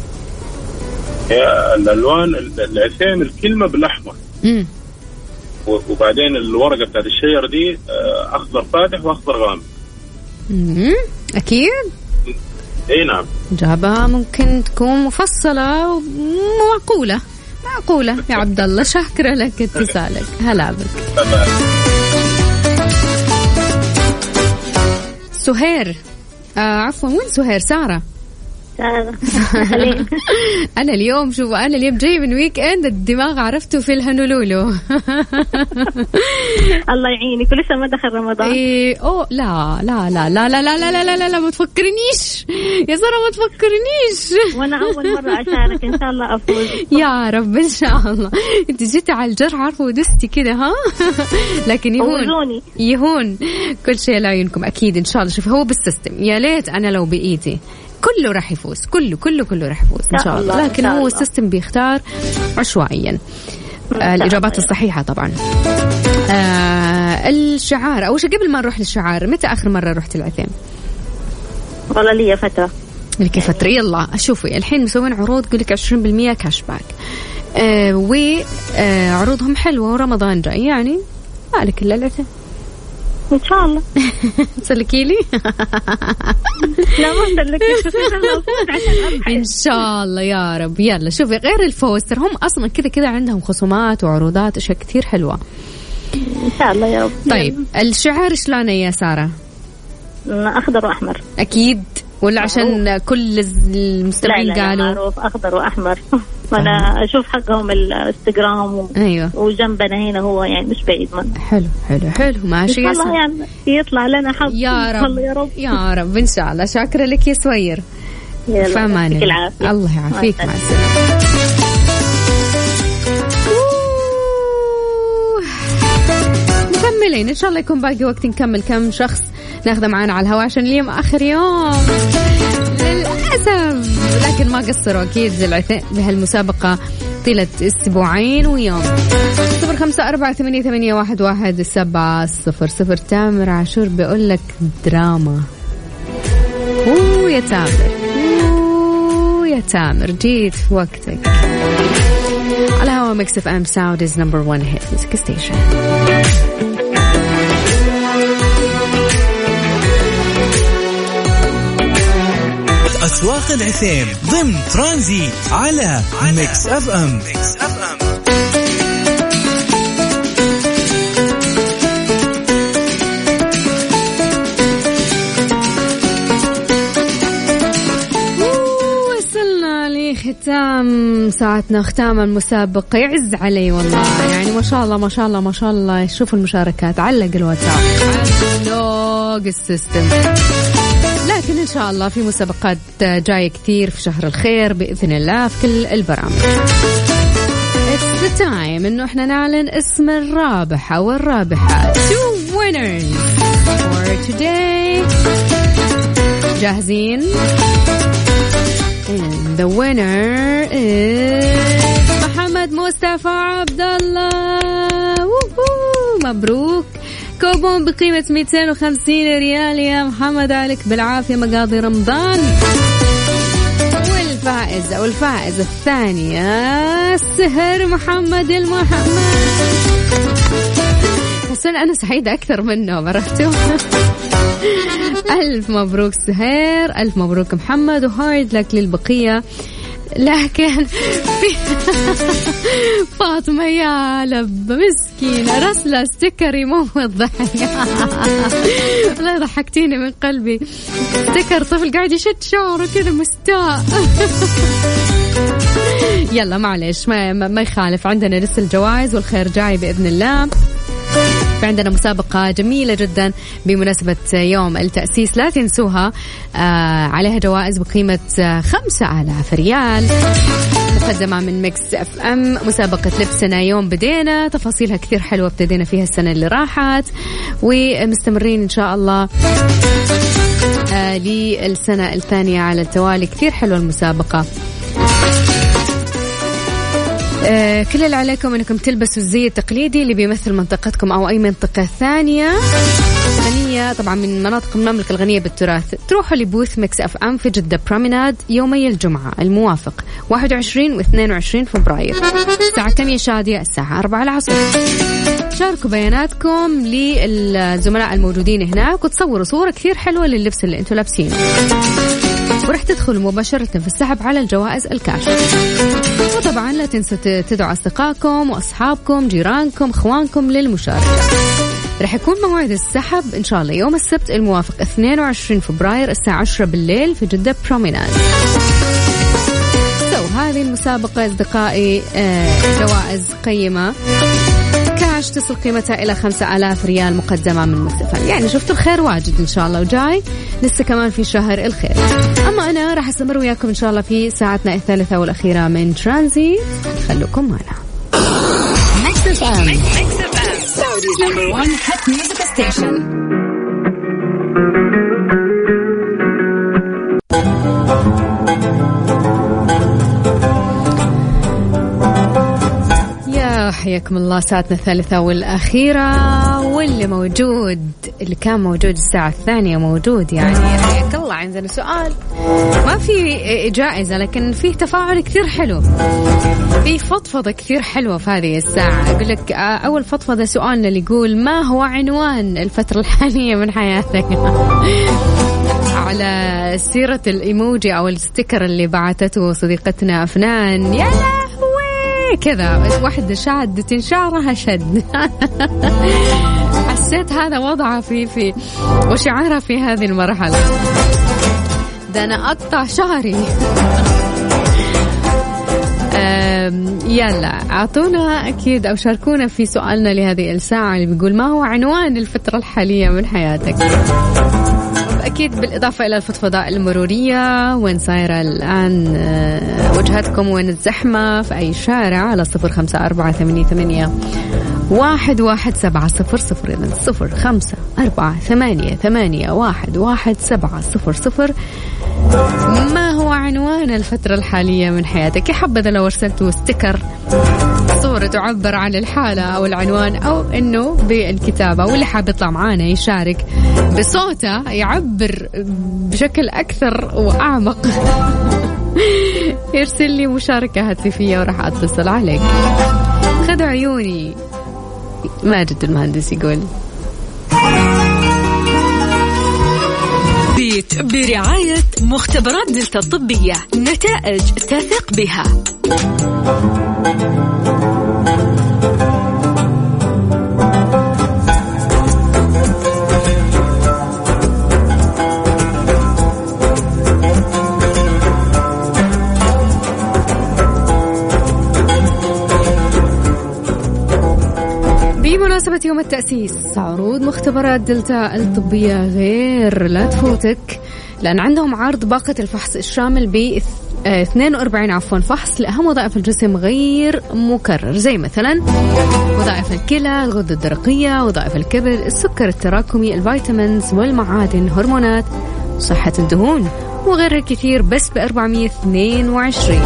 J: الالوان العثيم الكلمة بالاحمر، وبعدين الورقة بتاعت الشجر دي اخضر فاتح واخضر غامق.
C: أكيد.
J: إيه نعم.
C: إجابة ممكن تكون مفصلة ومعقولة يا عبد الله. شاكرة لك اتصالك. هلا بك. سهير، عفوا وين سهير؟ سارة. أنا اليوم جاي من ويك إند، الدماغ عرفته في الهنولولو.
F: الله يعينك، ولسه ما دخل رمضان.
C: إيه أوه لا لا لا لا لا لا لا لا لا لا، ما تفكرنيش يا سارة، ما تفكرنيش.
F: وأنا أول مرة أشارك، إن شاء الله أفوز
C: يا رب إن شاء الله. أنت جيتي على الجرح عارفة ودستي كده ها. لكن يهون كل شيء لعيونكم أكيد إن شاء الله. شوف هو بالسيستم، يا ليت أنا لو بإيدي كل كله راح يفوز، كله راح يفوز إن شاء الله. لكن هو السيستم بيختار عشوائيا الإجابات الصحيحة طبعا. الشعار أول شيء قبل ما نروح للشعار، متى آخر مرة رحت العثيم؟
F: والله لي فترة.
C: لك فترة. يلا شوفي الحين مسوين عروض يقول لك 20% كاش باك، وعروضهم حلوة ورمضان جاي يعني مالك إلا العثيم
F: إن شاء الله.
C: تسلكي لي؟
F: لا ما سلكي
C: إن شاء الله يا رب. يلا شوفي غير الفوز ترى هم أصلا كذا عندهم خصومات وعروضات أشياء كتير حلوة
F: إن شاء الله يا رب.
C: طيب الشعار شلون يا سارة؟
F: أخضر وأحمر
C: أكيد ولا عشان كل المستمعين قالوا؟
F: لا معروف أخضر وأحمر. أنا أشوف حقهم الانستغرام
C: أيوة.
F: وجنبنا هنا هو يعني مش بعيد من.
C: حلو ماشي يا
F: الله يعني يطلع لنا حظ
C: يا رب.
F: يا رب
C: يا رب إن شاء الله. شاكرة لك يا سوير. فامان الله يعافيك. مع السلامة. مكملين إن شاء الله يكون باقي وقت نكمل كم شخص ناخذه معانا على الهواء عشان اليوم آخر يوم للأسف، لكن ما قصروا أكيد بهالمسابقة طيلة أسبوعين ويوم. 0548811700. تامر عاشور بيقول لك دراما. يا تامر جيت في وقتك. على هوا ميكس اف ام ساودز نمبر 1 هيت ميوزك ستيشن.
A: أسواق العثيم ضمن ترانزيت على ميكس اف ام.
C: وصلنا لختام ساعتنا، ختام المسابقة. يعز علي والله يعني ما شاء الله. شوفوا المشاركات، علق الواتساب، علق السيستم. لكن إن شاء الله في مسابقات جاية كثير في شهر الخير بإذن الله في كل البرامج. It's the time إنه إحنا نعلن اسم الرابح أو الرابحة. 2 winners for today. جاهزين؟ And the winner is محمد مصطفى عبد الله. مبروك، كوبون بقيمة 250 ريال يا محمد، عليك بالعافية مقاضي رمضان. والفائزة الثانية سهر محمد المحمد. حسن أنا سعيدة أكثر منه برهتو. ألف مبروك سهير، ألف مبروك محمد، وهارد لك للبقية. لكن فاطمة يا لب مسكينة رسلة ستيكر يموت ضحك. لا ضحكتيني من قلبي. ستيكر طفل قاعد يشد شعره كذا مستاء. يلا معلش ما يخالف، عندنا لسه الجوائز والخير جاي بإذن الله. عندنا مسابقة جميلة جدا بمناسبة يوم التأسيس، لا تنسوها. عليها جوائز بقيمة 5000 ريال مقدمة من ميكس اف ام. مسابقة لبسنا يوم بدينا، تفاصيلها كثير حلوة، ابتدينا فيها السنة اللي راحت ومستمرين إن شاء الله للسنة الثانية على التوالي. كثير حلوة المسابقة. كل اللي عليكم أنكم تلبسوا الزي التقليدي اللي بيمثل منطقتكم أو أي منطقة ثانية غنية طبعا من مناطق المملكة الغنية بالتراث. تروحوا لبوث ميكس اف ام في جدة بروميناد يومي الجمعة الموافق 21 و 22 فبراير. الساعة كم يا شادية؟ الساعة 4 العصر. شاركوا بياناتكم للزملاء الموجودين هناك وتصوروا صورة كثير حلوة لللبس اللي انتوا لابسينه، ورح تدخلوا مباشرة في السحب على الجوائز الكاش. وطبعا لا تنسوا تدعوا أصدقائكم وأصحابكم جيرانكم أخوانكم للمشاركة. رح يكون موعد السحب إن شاء الله يوم السبت الموافق 22 فبراير الساعة 10 بالليل في جدة بروميناد. هذه المسابقة أصدقائي جوائز قيمة كاش تصل قيمتها إلى 5000 ريال مقدمة من مستفى. يعني شفتوا الخير واجد إن شاء الله، وجاي لسه كمان في شهر الخير. أما أنا راح أستمر وياكم إن شاء الله في ساعتنا الثالثة والأخيرة من ترانزيت. خلوكم معنا. حياكم الله ساعتنا الثالثة والأخيرة، اللي كان موجود الساعة الثانية موجود، يعني حياك الله. عندنا سؤال ما في جائزة لكن فيه تفاعل كثير حلو، في فضفضة كثير حلوة في هذه الساعة. أقول لك أول فضفضة سؤالنا اللي يقول ما هو عنوان الفترة الحالية من حياتك؟ على سيرة الإيموجي أو الستيكر اللي بعثته صديقتنا أفنان، يا لهوي كذا واحدة شادة شعرها شد. حسيت هذا وضعها في وشعارها في هذه المرحلة، ده أنا أقطع شعري. يلا أعطونا أكيد أو شاركونا في سؤالنا لهذه الساعة اللي بيقول ما هو عنوان الفترة الحالية من حياتك؟ أكيد بالإضافة إلى الفضفضاء المرورية، وين صايرة الآن وجهتكم، وين الزحمة في أي شارع، على 0548811700 إذن 0548811700. ما هو عنوان الفترة الحالية من حياتك؟ يا حبذا لو أرسلتوا ستيكر صورة تعبر عن الحالة أو العنوان، أو إنه بالكتابة، واللي حاب يطلع معانا يشارك بصوته يعبر بشكل أكثر وأعمق يرسل لي مشاركة هاتفية وراح أتصل عليك. خذوا عيوني. ماجد المهندس يقول
D: برعاية مختبرات دلتا الطبية، نتائج تثق بها.
C: بمناسبة يوم التأسيس، عروض مختبرات دلتا الطبية غير لا تفوتك، لأن عندهم عرض باقة الفحص الشامل ب 42 فحص لأهم وظائف الجسم غير مكرر، زي مثلا وظائف الكلى، الغدة الدرقية، وظائف الكبد، السكر التراكمي، الفيتامينز والمعادن، هرمونات، صحة الدهون وغير الكثير، بس ب 422.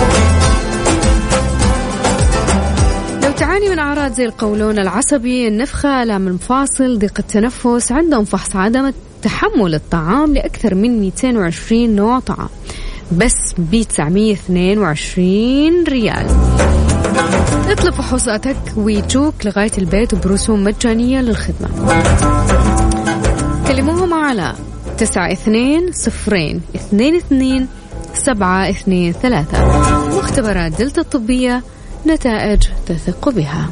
C: تعاني من أعراض زي القولون العصبي، النفخة، آلام المفاصل، ضيق التنفس، عندهم فحص عدم تحمل الطعام لأكثر من 220 نوع طعام، بس ب 922 ريال. اطلب فحوصاتك ويجوك لغاية البيت وبرسوم مجانية للخدمة. كلموهم على 920222 مختبرات دلتا الطبية، نتائج تثق بها.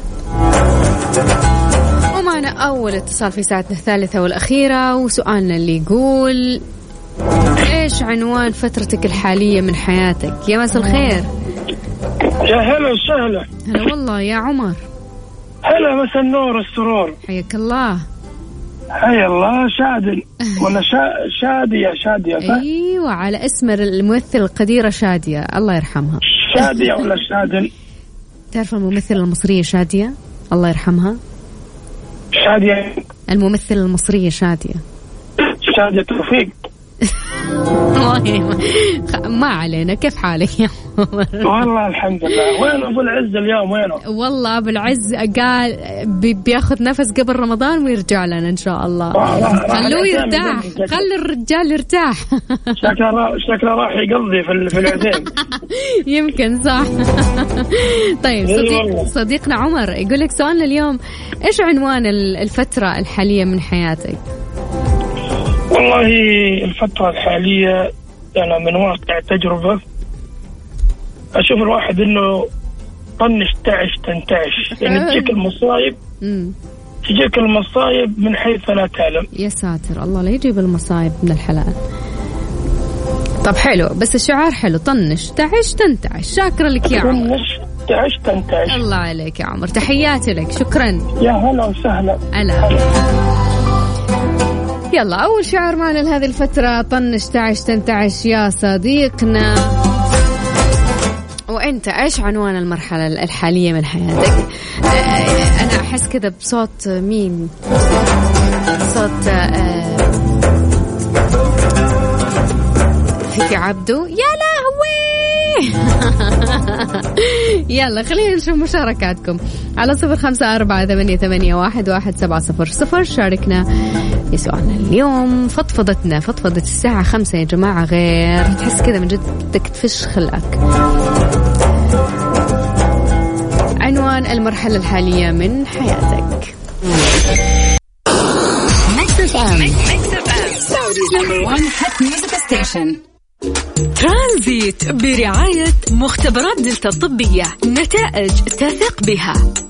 C: ومعنا أول اتصال في ساعتنا الثالثة والأخيرة، وسؤالنا اللي يقول إيش عنوان فترتك الحالية من حياتك؟ يا مساء الخير.
B: يا هلا وسهلا.
C: هلا والله يا عمر.
B: هلا، مساء النور والسرور.
C: حياك الله.
B: حيا الله. شادن ولا شادية؟
C: أيوة، على اسم الممثل القديرة شادية، الله يرحمها.
B: شادية ولا شادن؟
C: تعرف الممثلة المصرية شادية الله يرحمها؟
B: شادية
C: الممثلة المصرية شادية
B: توفيق.
C: ما علينا. كيف حالك يا عمر؟
B: والله الحمد لله. وين أبو العز اليوم؟ وينه؟
C: والله أبو العز قال بياخذ نفس قبل رمضان ويرجع لنا إن شاء الله. خلوه يرتاح، خلي الرجال يرتاح.
B: شكله راح يقضي في العزيم.
C: يمكن صح. طيب صديقنا عمر يقول لك سؤالنا اليوم إيش عنوان الفترة الحالية من حياتك؟
B: والله الفترة الحالية أنا من واقع تجربة أشوف الواحد إنه طنش تعش تنتعش، يعني تجيك المصايب من حيث لا تعلم.
C: يا ساتر الله لا يجيب المصايب من الحلال. طب حلو، بس الشعار حلو، طنش تعش تنتعش. شاكرا لك يا عمر.
B: طنش تعش تنتعش.
C: الله عليك يا عمر، تحياتي لك، شكرا.
B: يا هلا وسهلا.
C: هلا. يلا أول شعر معنا لهذه الفترة، طنش تعش تنتعش يا صديقنا. وأنت إيش عنوان المرحلة الحالية من حياتك؟ أنا أحس كذا بصوت مين؟ صوت فيك عبدو. يا لهوي يلا خلينا نشوف مشاركاتكم على 0548811700. شاركنا في سؤالنا اليوم. فضفضة الساعة 5 يا جماعة، غير تحس كذا من جد بدك تفش خلقك. عنوان المرحلة الحالية من حياتك.
D: ترانزيت برعاية مختبرات دلتا الطبية، نتائج تثق بها.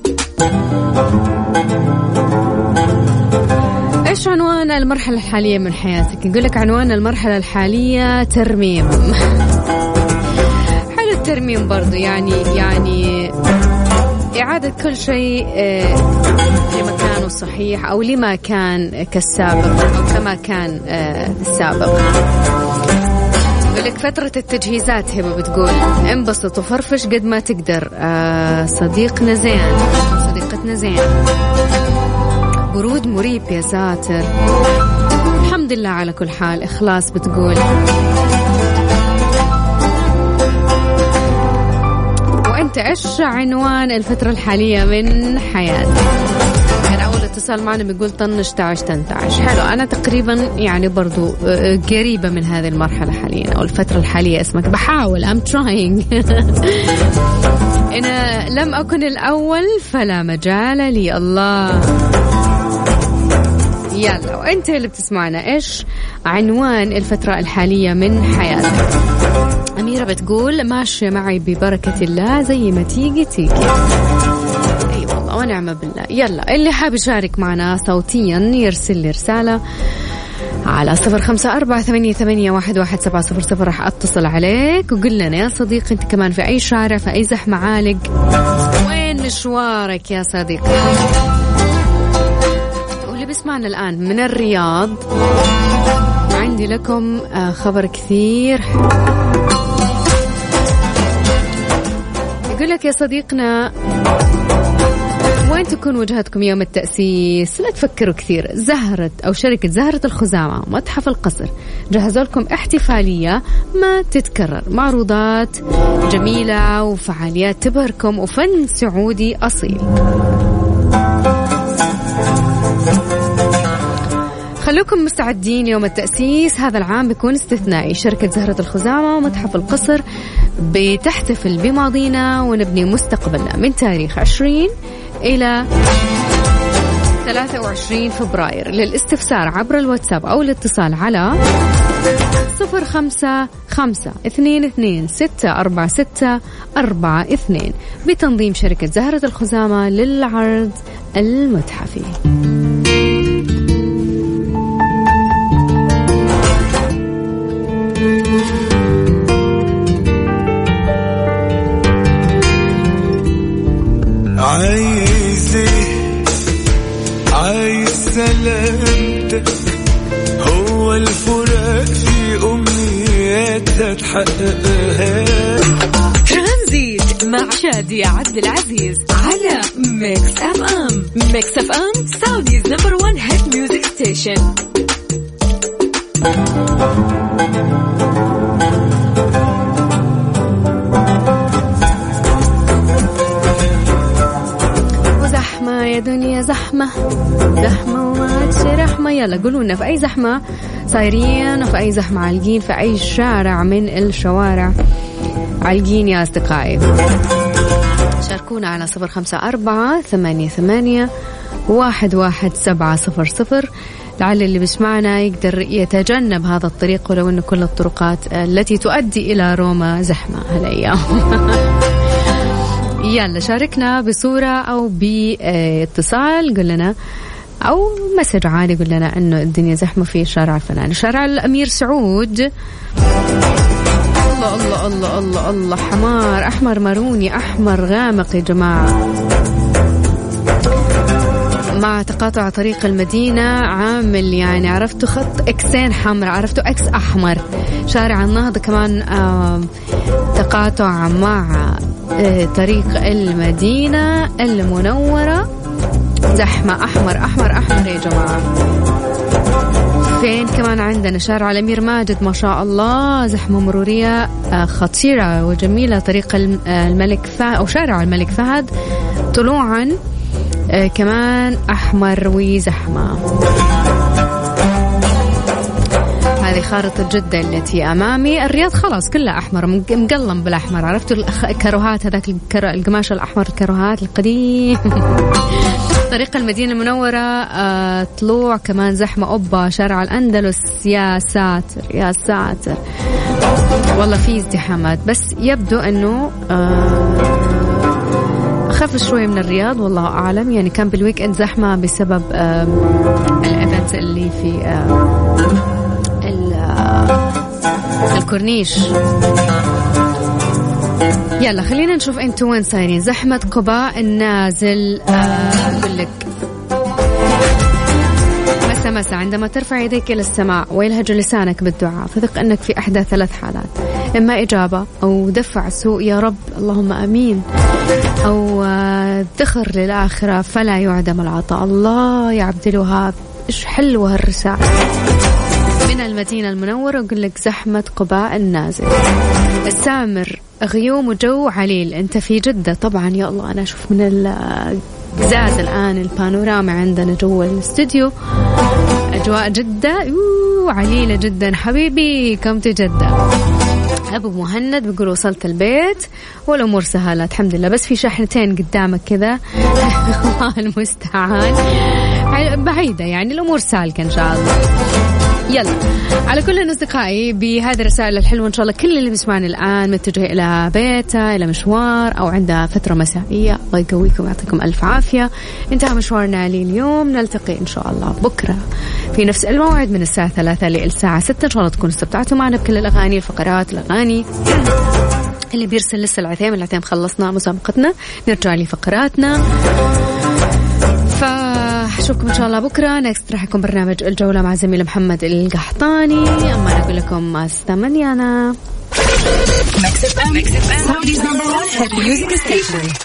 C: إيش عنوان المرحلة الحالية من حياتك؟ يقول لك عنوان المرحلة الحالية ترميم. حلو الترميم برضو، يعني إعادة كل شيء لمكانه الصحيح أو لما كان كالسابق أو كما كان السابق. يقول لك فترة التجهيزات. هبة بتقول انبسط وفرفش قد ما تقدر. صديقنا زين، صديقتنا زين. برود مريب يا ساتر. الحمد لله على كل حال. إخلاص بتقول وانت ايش عنوان الفترة الحالية من حياتك؟ يعني أول اتصال معنا بيقول طنش تعش تنتعش. حلو، أنا تقريبا يعني برضو قريبة من هذه المرحلة حاليا أو الفترة الحالية. اسمك بحاول I'm trying. أنا لم أكن الأول فلا مجال لي. الله. يلا وانت اللي بتسمعنا ايش عنوان الفترة الحالية من حياتك؟ أميرة بتقول ماشية معي ببركة الله، زي ما تيجي تيجي. أي والله ونعم بالله. يلا اللي حاب يشارك معنا صوتيا يرسل لي رسالة على 0548811700. راح أتصل عليك وقل لنا يا صديقي أنت كمان في أي شارع، في أي زحمة عالق، وين مشوارك يا صديقي. واللي بيسمعنا الآن من الرياض عندي لكم خبر كثير. يقول لك يا صديقنا وين تكون وجهتكم يوم التأسيس؟ لا تفكروا كثير. زهرة أو شركة زهرة الخزامة متحف القصر جهزوا لكم احتفالية ما تتكرر، معروضات جميلة وفعاليات تبهركم وفن سعودي أصيل. خلوكم مستعدين، يوم التأسيس هذا العام بيكون استثنائي. شركة زهرة الخزامة ومتحف القصر بتحتفل بماضينا ونبني مستقبلنا من تاريخ 20 إلى 23 فبراير. للاستفسار عبر الواتساب أو الاتصال على 0552264642 بتنظيم شركة زهرة الخزامة للعرض المتحفي.
K: عايز سلامتك، هو الفراق في أمنياتها تحققها.
D: ترانزيت مع شادية عبد العزيز على ميكس اف ام. ميكس اف ام سعوديز نمبر 1 هيت ميوزك ستيشن.
C: يا دنيا زحمة زحمة وما تشي رحمة. يلا قولوا لنا في أي زحمة صايرين وفي أي زحمة عالقين، في أي شارع من الشوارع عالقين يا أصدقائي. شاركونا على 0548811700. لعل اللي بيسمعنا يقدر يتجنب هذا الطريق ولو أنه كل الطرقات التي تؤدي إلى روما زحمة هالأيام. يلا شاركنا بصورة أو باتصال، قل لنا أو مسج عادي قل لنا أنه الدنيا زحمة في شارع الفنان، شارع الأمير سعود. الله الله الله الله الله، حمار أحمر ماروني أحمر غامق يا جماعة، مع تقاطع طريق المدينة عامل يعني عرفتوا خط إكسين حمر، عرفتوا إكس أحمر. شارع النهضة كمان تقاطع مع طريق المدينة المنورة، زحمة أحمر أحمر أحمر يا جماعة. فين كمان عندنا شارع الأمير ماجد ما شاء الله زحمة مرورية خطيرة وجميلة. طريق الملك فهد أو شارع الملك فهد طلوعا كمان أحمر وزحمة. هذه خارطة جدة التي أمامي. الرياض خلاص كلها أحمر مقلم بالأحمر. عرفتوا الكروهات هذاك القماش الأحمر الكروهات القديم. طريق المدينة المنورة طلوع كمان زحمة أوبا. شارع الأندلس يا ساتر يا ساتر والله في ازدحامات بس يبدو أنه أخف شوي من الرياض والله أعلم. يعني كان بالويك إند زحمة بسبب الإيفنت اللي في الكورنيش. يلا خلينا نشوف انتوا وين صايرين. زحمة قباء النازل أقول لك مسا عندما ترفع يديك إلى السماء ويلهج لسانك بالدعاء فثق أنك في إحدى ثلاث حالات: إما إجابة أو دفع سوء يا رب اللهم أمين، أو ذخر للآخرة فلا يعدم العطاء. الله يا عبد الوهاب إيش حلوة هالرسالة من المدينة المنورة. أقول لك زحمة قباء النازل. السامر غيوم وجو عليل. أنت في جدة طبعا. يا الله أنا أشوف من القزاز الآن البانوراما عندنا جوا الاستوديو أجواء جدة عليلة جدا. حبيبي كمت جدة. أبو مهند بيقول وصلت البيت والأمور سهلة الحمد لله بس في شحنتين قدامك كذا. الله المستعان بعيدة يعني الأمور سالكة إن شاء الله. يلا على كل أصدقائي بهذه الرسائل الحلوة إن شاء الله كل اللي بيسمعني الآن متجه إلى بيته إلى مشوار أو عنده فترة مسائية الله يقويكم ويعطيكم ألف عافية. انتهى مشوارنا اليوم. نلتقي إن شاء الله بكرة في نفس الموعد من الساعة 3 للساعة 6 إن شاء الله تكونوا استمتعتوا معنا بكل الأغاني الفقرات الأغاني. اللي بيرسل لسه العثيم خلصنا مسابقتنا نرجع لفقراتنا. فأشوفكم إن شاء الله بكرة. نكست راح يكون برنامج الجولة مع زميل محمد القحطاني. أما أنا أقول لكم استمني أنا